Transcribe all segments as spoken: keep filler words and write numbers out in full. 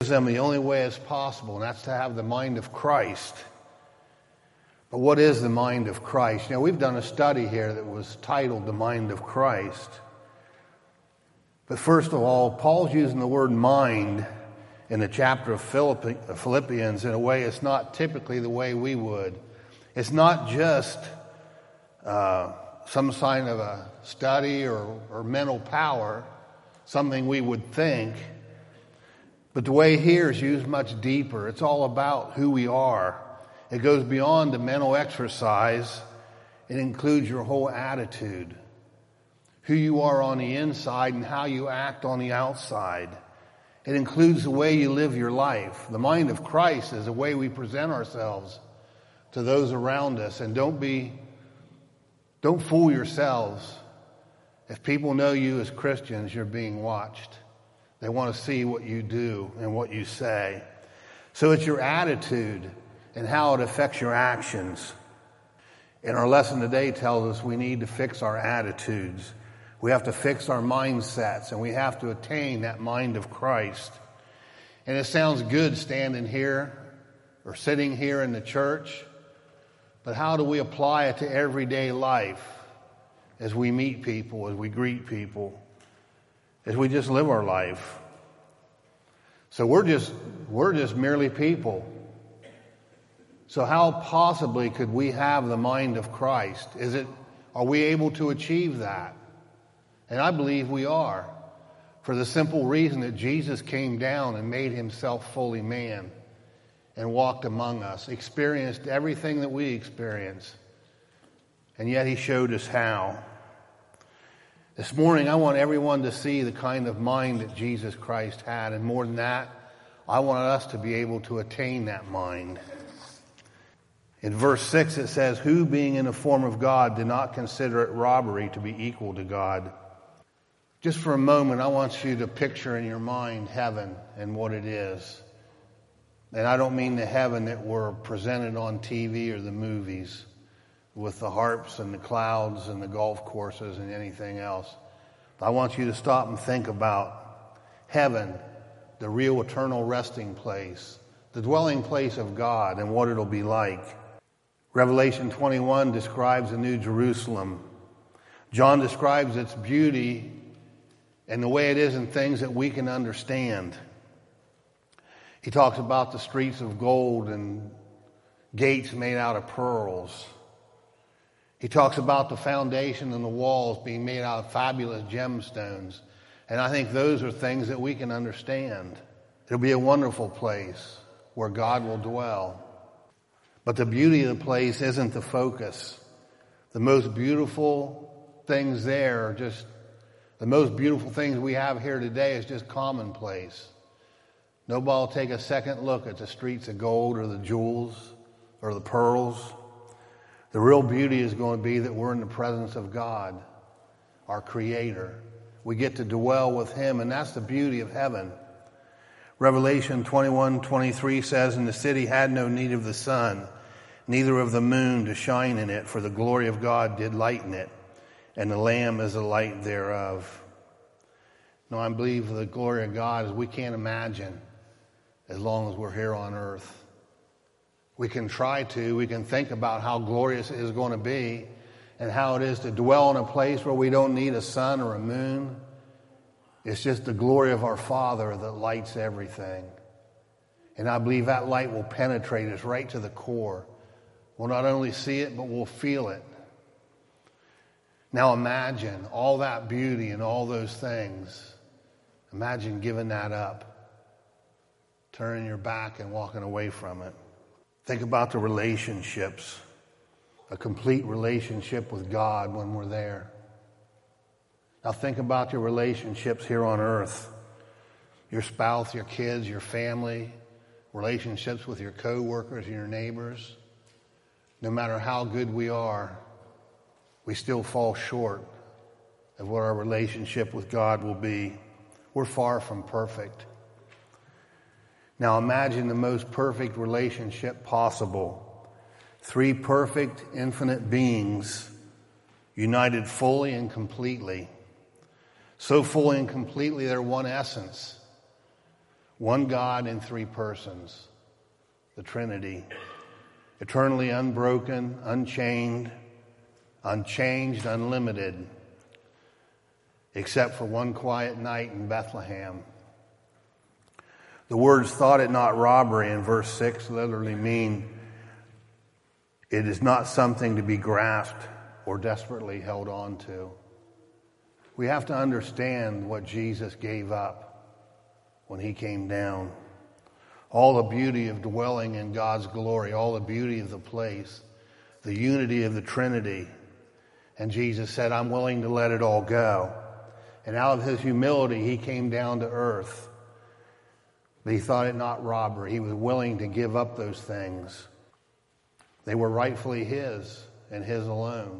them the only way is possible, and that's to have the mind of Christ. But what is the mind of Christ? You know, we've done a study here that was titled The Mind of Christ. But first of all, Paul's using the word mind in the chapter of Philippians in a way it's not typically the way we would. It's not just uh, some sign of a study or, or mental power, something we would think. But the way here is used much deeper. It's all about who we are. It goes beyond the mental exercise. It includes your whole attitude, who you are on the inside and how you act on the outside. It includes the way you live your life. The mind of Christ is the way we present ourselves to those around us. And don't be, don't fool yourselves. If people know you as Christians, you're being watched. They want to see what you do and what you say. So it's your attitude and how it affects your actions. And our lesson today tells us we need to fix our attitudes. We have to fix our mindsets, and we have to attain that mind of Christ. And it sounds good standing here or sitting here in the church, but how do we apply it to everyday life as we meet people, as we greet people, as we just live our life? So we're just we're just merely people. So how possibly could we have the mind of Christ? Is it, are we able to achieve that? And I believe we are, for the simple reason that Jesus came down and made himself fully man and walked among us, experienced everything that we experience, and yet he showed us how. This morning, I want everyone to see the kind of mind that Jesus Christ had, and more than that, I want us to be able to attain that mind. In verse six it says, who being in the form of God did not consider it robbery to be equal to God. Just for a moment, I want you to picture in your mind heaven and what it is. And I don't mean the heaven that we're presented on T V or the movies with the harps and the clouds and the golf courses and anything else. But I want you to stop and think about heaven, the real eternal resting place, the dwelling place of God, and what it'll be like. Revelation twenty-one describes the New Jerusalem. John describes its beauty and the way it is in things that we can understand. He talks about the streets of gold and gates made out of pearls. He talks about the foundation and the walls being made out of fabulous gemstones. And I think those are things that we can understand. It'll be a wonderful place where God will dwell. But the beauty of the place isn't the focus. The most beautiful things there are just, the most beautiful things we have here today is just commonplace. Nobody will take a second look at the streets of gold or the jewels or the pearls. The real beauty is going to be that we're in the presence of God, our Creator. We get to dwell with him, and that's the beauty of heaven. Revelation twenty-one twenty-three says, and the city had no need of the sun, neither of the moon to shine in it, for the glory of God did lighten it, and the Lamb is the light thereof. No, I believe the glory of God is we can't imagine as long as we're here on earth. We can try to, we can think about how glorious it is going to be and how it is to dwell in a place where we don't need a sun or a moon. It's just the glory of our Father that lights everything. And I believe that light will penetrate us right to the core. We'll not only see it, but we'll feel it. Now imagine all that beauty and all those things. Imagine giving that up, turning your back and walking away from it. Think about the relationships, a complete relationship with God when we're there. Now think about your relationships here on earth. Your spouse, your kids, your family, relationships with your co-workers and your neighbors. No matter how good we are, we still fall short of what our relationship with God will be. We're far from perfect. Now imagine the most perfect relationship possible. Three perfect, infinite beings united fully and completely. So fully and completely they're one essence. One God in three persons, the Trinity, eternally unbroken, unchained, unchanged, unlimited, except for one quiet night in Bethlehem. The words "thought it not robbery" in verse six literally mean it is not something to be grasped or desperately held on to. We have to understand what Jesus gave up when he came down. All the beauty of dwelling in God's glory, all the beauty of the place, the unity of the Trinity. And Jesus said, I'm willing to let it all go. And out of his humility, he came down to earth. But he thought it not robbery. He was willing to give up those things. They were rightfully his and his alone.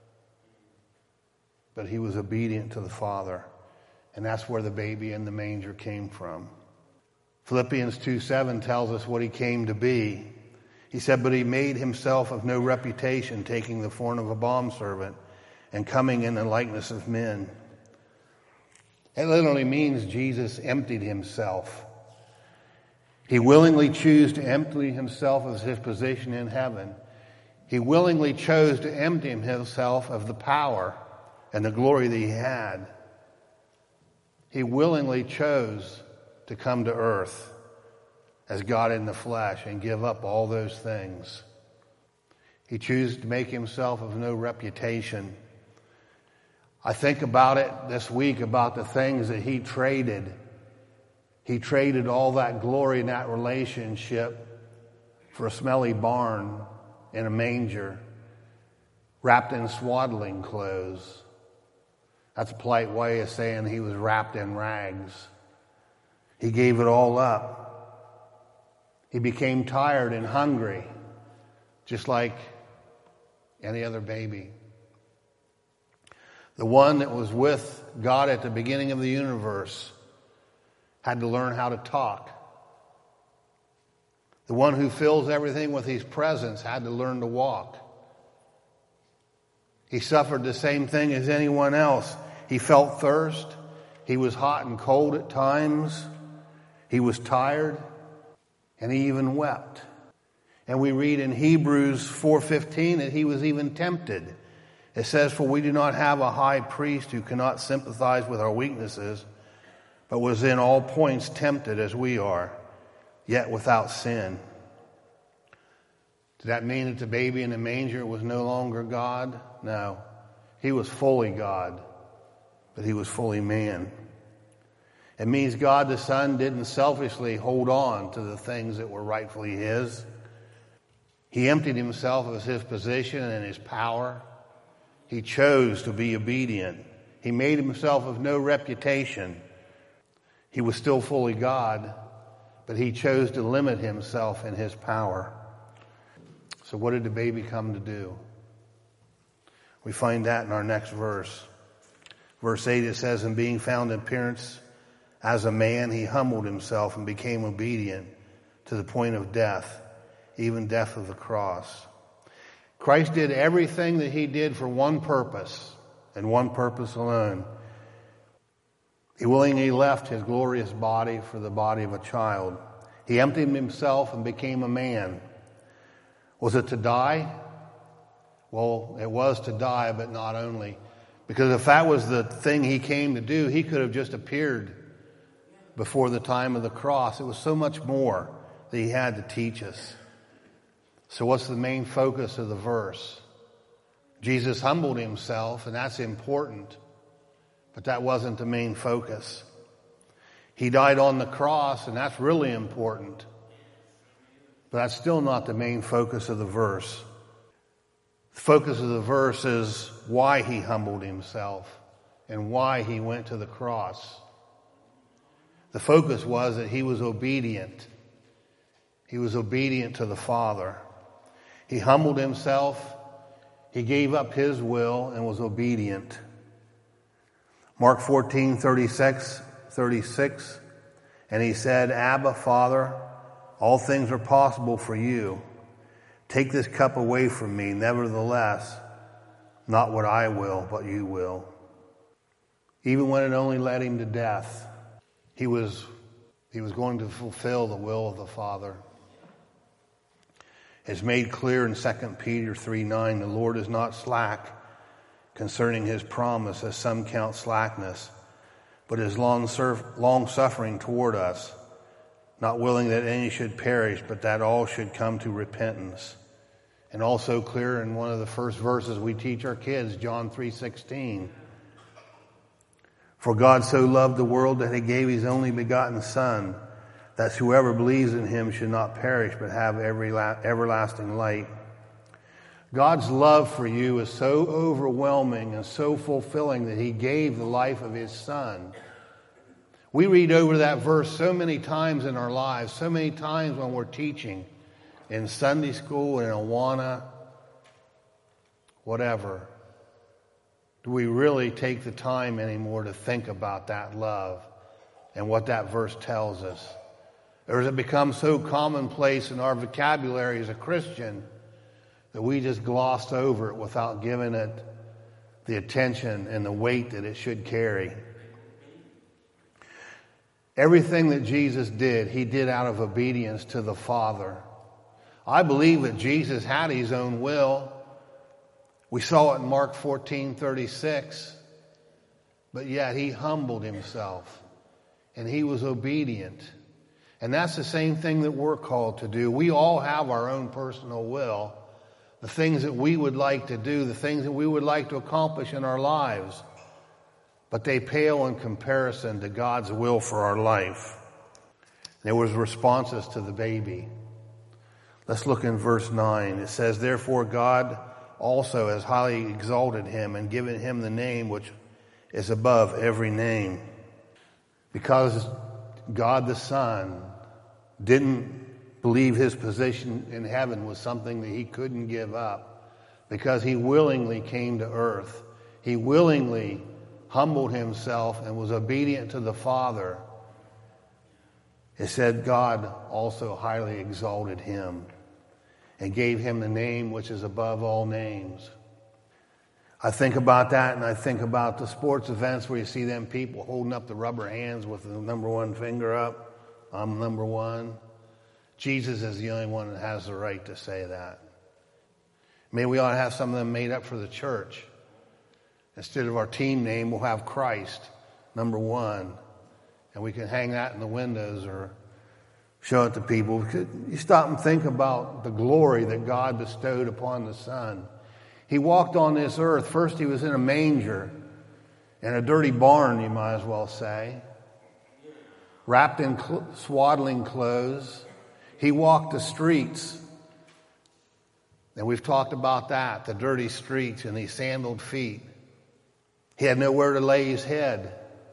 But he was obedient to the Father. And that's where the baby in the manger came from. Philippians two seven tells us what he came to be. He said, but he made himself of no reputation, taking the form of a bondservant and coming in the likeness of men. It literally means Jesus emptied himself. He willingly chose to empty himself of his position in heaven. He willingly chose to empty himself of the power and the glory that he had. He willingly chose to come to earth as God in the flesh and give up all those things. He chose to make himself of no reputation. I think about it this week, about the things that he traded. He traded all that glory and that relationship for a smelly barn in a manger, wrapped in swaddling clothes. That's a polite way of saying he was wrapped in rags. He gave it all up. He became tired and hungry, just like any other baby. The one that was with God at the beginning of the universe had to learn how to talk. The one who fills everything with his presence had to learn to walk. He suffered the same thing as anyone else. He felt thirst. He was hot and cold at times. He was tired. And he even wept. And we read in Hebrews four fifteen that he was even tempted. It says, for we do not have a high priest who cannot sympathize with our weaknesses, but was in all points tempted as we are, yet without sin. Did that mean that the baby in the manger was no longer God? No. He was fully God, but he was fully man. It means God the Son didn't selfishly hold on to the things that were rightfully his. He emptied himself of his position and his power. He chose to be obedient. He made himself of no reputation. He was still fully God, but he chose to limit himself in his power. So what did the baby come to do? We find that in our next verse. Verse eight, it says, and being found in appearance as a man, he humbled himself and became obedient to the point of death, even death of the cross. Christ did everything that he did for one purpose, and one purpose alone. He willingly left his glorious body for the body of a child. He emptied himself and became a man. Was it to die? Well, it was to die, but not only. Because if that was the thing he came to do, he could have just appeared before the time of the cross. It was so much more that he had to teach us. So what's the main focus of the verse? Jesus humbled himself, and that's important. But that wasn't the main focus. He died on the cross, and that's really important. But that's still not the main focus of the verse. The focus of the verse is why he humbled himself and why he went to the cross. The focus was that he was obedient. He was obedient to the Father. He humbled himself. He gave up his will and was obedient. Mark fourteen, thirty-six, thirty-six, and he said, Abba, Father, all things are possible for you. Take this cup away from me. Nevertheless, not what I will, but you will. Even when it only led him to death, he was He was going to fulfill the will of the Father. It's made clear in Second Peter three nine, the Lord is not slack concerning his promise, as some count slackness, but is long-suffering toward us, not willing that any should perish, but that all should come to repentance. And also clear in one of the first verses we teach our kids, John three sixteen. For God so loved the world that he gave his only begotten Son, that whoever believes in him should not perish, but have every la- everlasting life. God's love for you is so overwhelming and so fulfilling that he gave the life of his Son. We read over that verse so many times in our lives, so many times when we're teaching in Sunday school, in Awana, whatever. Do we really take the time anymore to think about that love and what that verse tells us? Or has it become so commonplace in our vocabulary as a Christian that we just glossed over it without giving it the attention and the weight that it should carry? Everything that Jesus did, he did out of obedience to the Father. I believe that Jesus had his own will. We saw it in Mark fourteen thirty-six. But yet he humbled himself and he was obedient. And that's the same thing that we're called to do. We all have our own personal will, the things that we would like to do, the things that we would like to accomplish in our lives. But they pale in comparison to God's will for our life. There was responses to the baby. Let's look in verse nine. It says, therefore God also has highly exalted him and given him the name which is above every name. Because God the Son didn't believe his position in heaven was something that he couldn't give up, because he willingly came to earth. He willingly humbled himself and was obedient to the Father. It said God also highly exalted him and gave him the name which is above all names. I think about that, and I think about the sports events where you see them people holding up the rubber hands with the number one finger up. I'm number one. Jesus is the only one that has the right to say that. Maybe we ought to have some of them made up for the church. Instead of our team name, we'll have Christ, number one. And we can hang that in the windows or show it to people. You stop and think about the glory that God bestowed upon the Son. He walked on this earth. First he was in a manger, in a dirty barn, you might as well say, wrapped in cl- swaddling clothes. He walked the streets. And we've talked about that, the dirty streets and these sandaled feet. He had nowhere to lay his head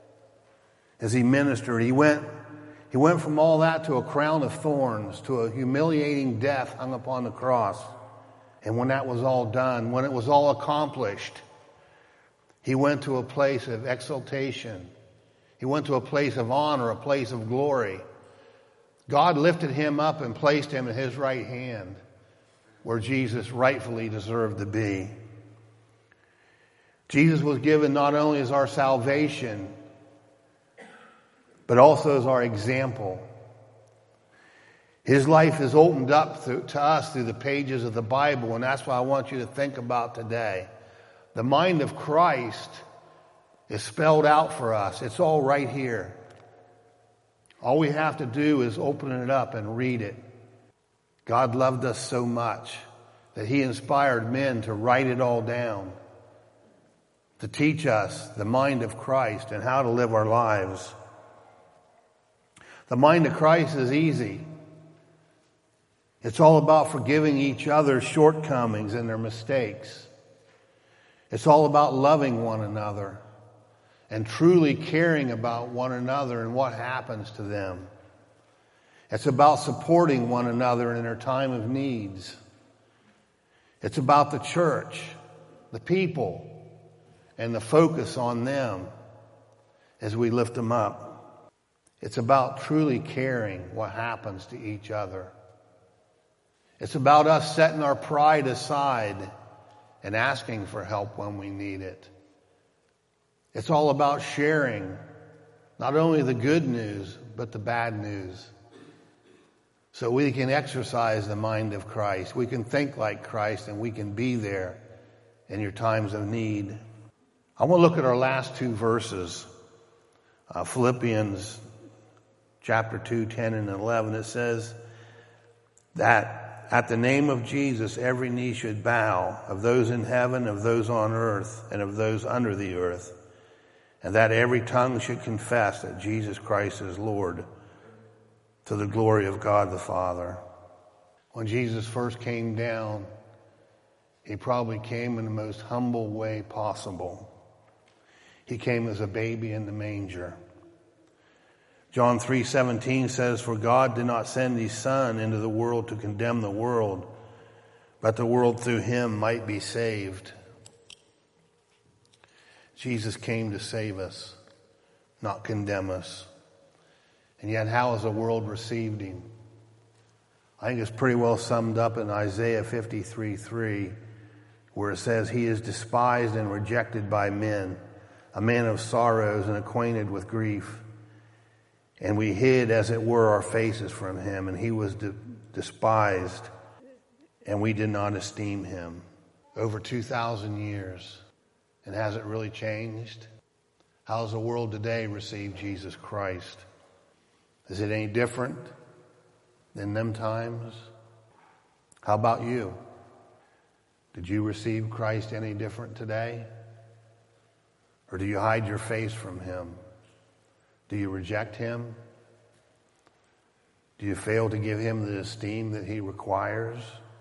as he ministered. He went, he went from all that to a crown of thorns, to a humiliating death hung upon the cross. And when that was all done, when it was all accomplished, he went to a place of exaltation. He went to a place of honor, a place of glory. God lifted him up and placed him in his right hand, where Jesus rightfully deserved to be. Jesus was given not only as our salvation, but also as our example. His life is opened up to, to us through the pages of the Bible, and that's what I want you to think about today. The mind of Christ is spelled out for us. It's all right here. All we have to do is open it up and read it. God loved us so much that he inspired men to write it all down, to teach us the mind of Christ and how to live our lives. The mind of Christ is easy. It's all about forgiving each other's shortcomings and their mistakes. It's all about loving one another and truly caring about one another and what happens to them. It's about supporting one another in their time of needs. It's about the church, the people, and the focus on them as we lift them up. It's about truly caring what happens to each other. It's about us setting our pride aside and asking for help when we need it. It's all about sharing not only the good news, but the bad news. So we can exercise the mind of Christ. We can think like Christ, and we can be there in your times of need. I want to look at our last two verses. Uh, Philippians chapter two, ten and eleven. It says that at the name of Jesus, every knee should bow, of those in heaven, of those on earth, and of those under the earth, and that every tongue should confess that Jesus Christ is Lord, to the glory of God the Father. When Jesus first came down, he probably came in the most humble way possible. He came as a baby in the manger. John three seventeen says, "For God did not send his Son into the world to condemn the world, but the world through him might be saved." Jesus came to save us, not condemn us. And yet, how has the world received him? I think it's pretty well summed up in Isaiah fifty-three three, where it says, "He is despised and rejected by men, a man of sorrows and acquainted with grief. And we hid, as it were, our faces from him, and he was de- despised, and we did not esteem him." Over two thousand years, and has it really changed? How does the world today receive Jesus Christ? Is it any different than them times? How about you? Did you receive Christ any different today? Or do you hide your face from him? Do you reject him? Do you fail to give him the esteem that he requires?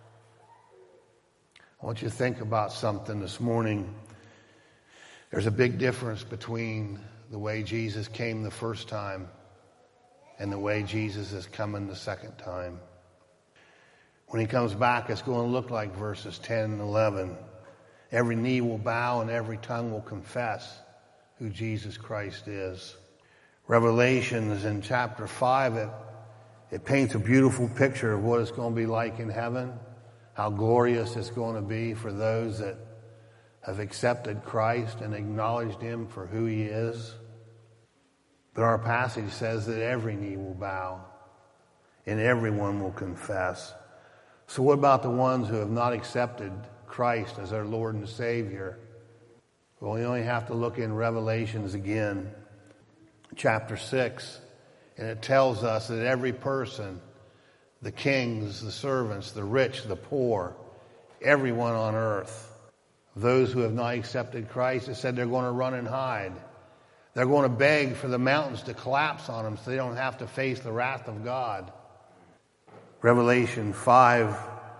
I want you to think about something this morning. There's a big difference between the way Jesus came the first time and the way Jesus is coming the second time. When he comes back, it's going to look like verses ten and eleven. Every knee will bow and every tongue will confess who Jesus Christ is. Revelations in chapter five, it, it paints a beautiful picture of what it's going to be like in heaven, how glorious it's going to be for those that have accepted Christ and acknowledged him for who he is. But our passage says that every knee will bow and everyone will confess. So what about the ones who have not accepted Christ as their Lord and Savior? Well, we only have to look in Revelations again, chapter six, and it tells us that every person, the kings, the servants, the rich, the poor, everyone on earth, those who have not accepted Christ, it said they're going to run and hide. They're going to beg for the mountains to collapse on them so they don't have to face the wrath of God. Revelation five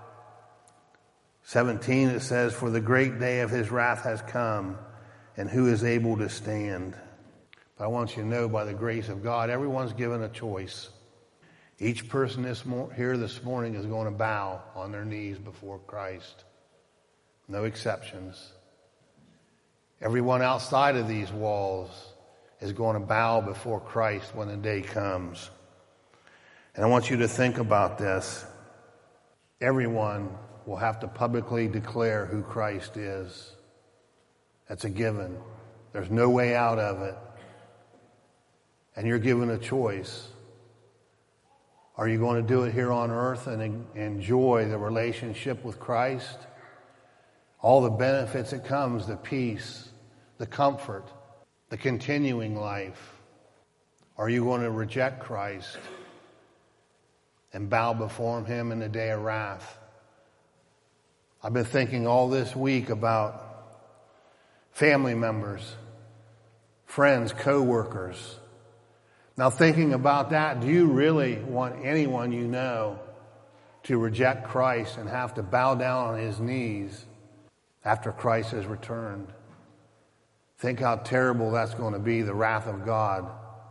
seventeen, it says, "For the great day of his wrath has come, and who is able to stand?" But I want you to know, by the grace of God, everyone's given a choice. Each person this mo- here this morning is going to bow on their knees before Christ. No exceptions. Everyone outside of these walls is going to bow before Christ when the day comes. And I want you to think about this. Everyone will have to publicly declare who Christ is. That's a given. There's no way out of it. And you're given a choice. Are you going to do it here on earth and enjoy the relationship with Christ? All the benefits that comes, the peace, the comfort, the continuing life. Are you going to reject Christ and bow before him in the day of wrath? I've been thinking all this week about family members, friends, co-workers. Now, thinking about that, do you really want anyone you know to reject Christ and have to bow down on his knees after Christ has returned? Think how terrible that's going to be, the wrath of God.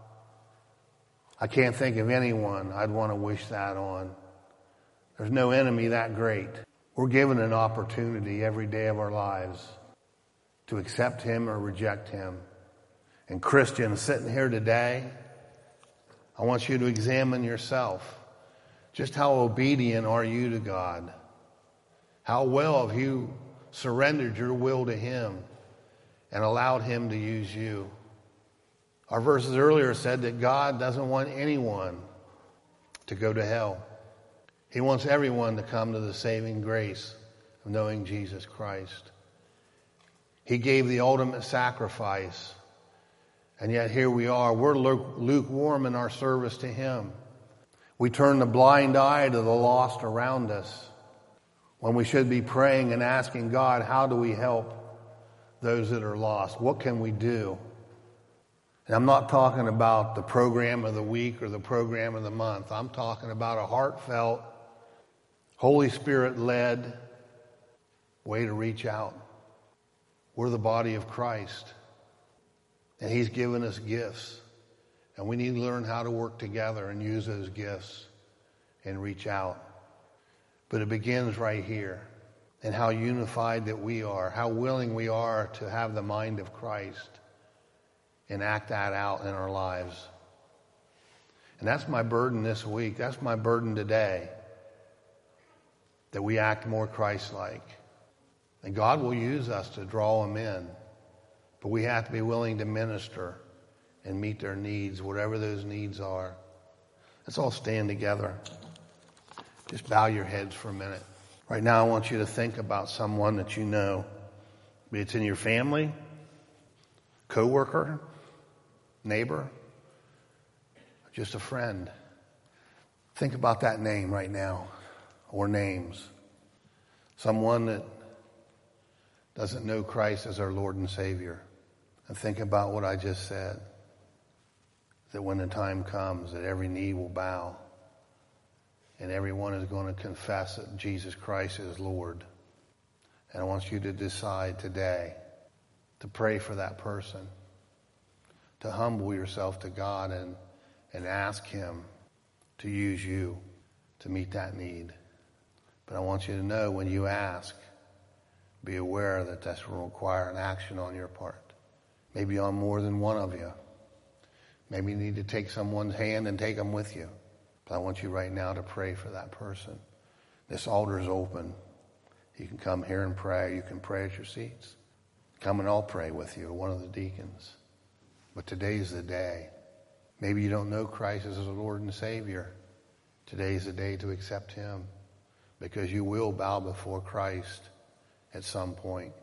I can't think of anyone I'd want to wish that on. There's no enemy that great. We're given an opportunity every day of our lives to accept him or reject him. And Christians sitting here today, I want you to examine yourself. Just how obedient are you to God? How well have you surrendered your will to him and allowed him to use you? Our verses earlier said that God doesn't want anyone to go to hell. He wants everyone to come to the saving grace of knowing Jesus Christ. He gave the ultimate sacrifice. And yet here we are. We're lukewarm in our service to him. We turn the blind eye to the lost around us when we should be praying and asking God, how do we help those that are lost? What can we do? And I'm not talking about the program of the week or the program of the month. I'm talking about a heartfelt, Holy Spirit-led way to reach out. We're the body of Christ, and he's given us gifts, and we need to learn how to work together and use those gifts and reach out. But it begins right here, and how unified that we are, how willing we are to have the mind of Christ and act that out in our lives. And that's my burden this week. That's my burden today, that we act more Christ-like. And God will use us to draw them in. But we have to be willing to minister and meet their needs, whatever those needs are. Let's all stand together. Just bow your heads for a minute. Right now I want you to think about someone that you know. Maybe it's in your family, coworker, neighbor, just a friend. Think about that name right now, or names. Someone that doesn't know Christ as our Lord and Savior. And think about what I just said. That when the time comes, that every knee will bow. And everyone is going to confess that Jesus Christ is Lord. And I want you to decide today to pray for that person. To humble yourself to God and, and ask him to use you to meet that need. But I want you to know when you ask, be aware that this will require an action on your part. Maybe on more than one of you. Maybe you need to take someone's hand and take them with you. But I want you right now to pray for that person. This altar is open. You can come here and pray. You can pray at your seats. Come and I'll pray with you, one of the deacons. But today's the day. Maybe you don't know Christ as the Lord and Savior. Today's the day to accept him, because you will bow before Christ at some point.